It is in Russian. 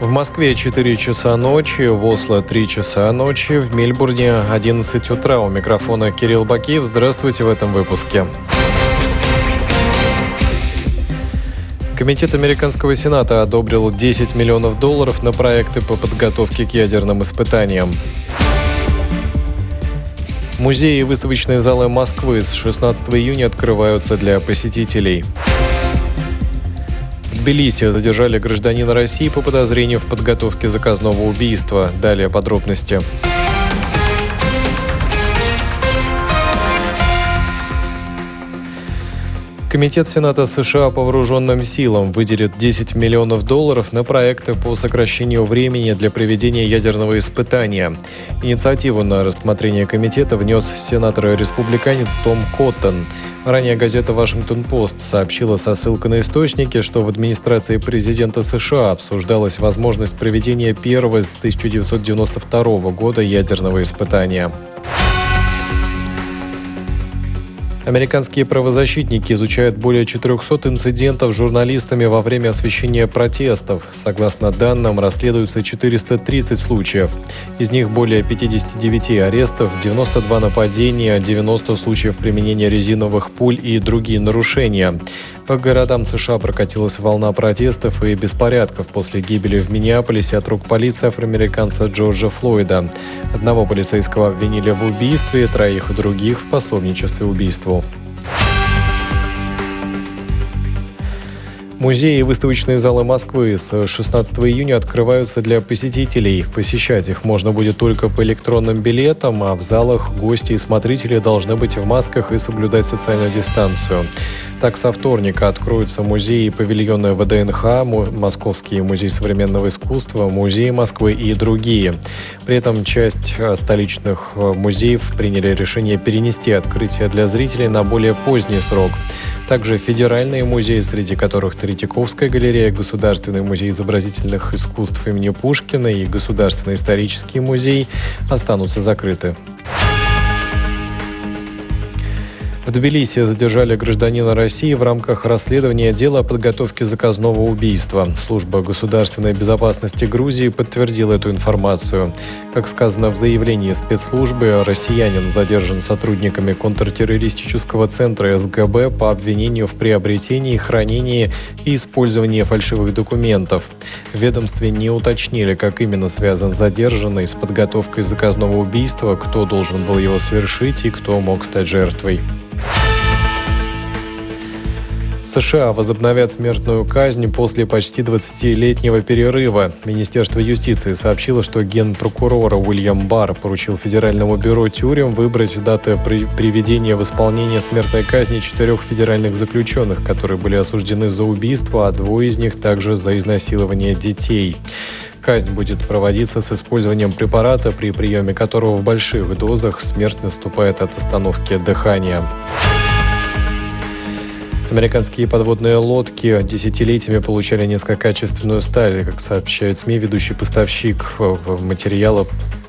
В Москве 4 часа ночи, в Осло 3 часа ночи, в Мельбурне 11 утра. У микрофона Кирилл Бакиев. Здравствуйте в этом выпуске. Комитет Американского Сената одобрил $10 миллионов на проекты по подготовке к ядерным испытаниям. Музеи и выставочные залы Москвы с 16 июня открываются для посетителей. В Тбилиси задержали гражданина России по подозрению в подготовке заказного убийства. Далее подробности. Комитет Сената США по вооруженным силам выделит $10 миллионов на проекты по сокращению времени для проведения ядерного испытания. Инициативу на рассмотрение комитета внес сенатор-республиканец Том Коттон. Ранее газета «Вашингтон-Пост» сообщила со ссылкой на источники, что в администрации президента США обсуждалась возможность проведения первого с 1992 года ядерного испытания. Американские правозащитники изучают более 400 инцидентов с журналистами во время освещения протестов. Согласно данным, расследуются 430 случаев. Из них более 59 арестов, 92 нападения, 90 случаев применения резиновых пуль и другие нарушения. По городам США прокатилась волна протестов и беспорядков после гибели в Миннеаполисе от рук полиции афроамериканца Джорджа Флойда. Одного полицейского обвинили в убийстве, троих других в пособничестве убийству. Музеи и выставочные залы Москвы с 16 июня открываются для посетителей. Посещать их можно будет только по электронным билетам, а в залах гости и смотрители должны быть в масках и соблюдать социальную дистанцию. Так, со вторника откроются музеи и павильоны ВДНХ, Московский музей современного искусства, музей Москвы и другие. При этом часть столичных музеев приняли решение перенести открытие для зрителей на более поздний срок. Также федеральные музеи, среди которых Третьяковская галерея, Государственный музей изобразительных искусств имени Пушкина и Государственный исторический музей, останутся закрыты. В Тбилиси задержали гражданина России в рамках расследования дела о подготовке заказного убийства. Служба государственной безопасности Грузии подтвердила эту информацию. Как сказано в заявлении спецслужбы, россиянин задержан сотрудниками контртеррористического центра СГБ по обвинению в приобретении, хранении и использовании фальшивых документов. В ведомстве не уточнили, как именно связан задержанный с подготовкой заказного убийства, кто должен был его совершить и кто мог стать жертвой. США возобновят смертную казнь после почти 20-летнего перерыва. Министерство юстиции сообщило, что генпрокурор Уильям Барр поручил Федеральному бюро тюрем выбрать даты приведения в исполнение смертной казни 4 федеральных заключенных, которые были осуждены за убийство, а 2 из них также за изнасилование детей. Казнь будет проводиться с использованием препарата, при приеме которого в больших дозах смерть наступает от остановки дыхания. Американские подводные лодки десятилетиями получали низкокачественную сталь. Как сообщают СМИ, ведущий поставщик материала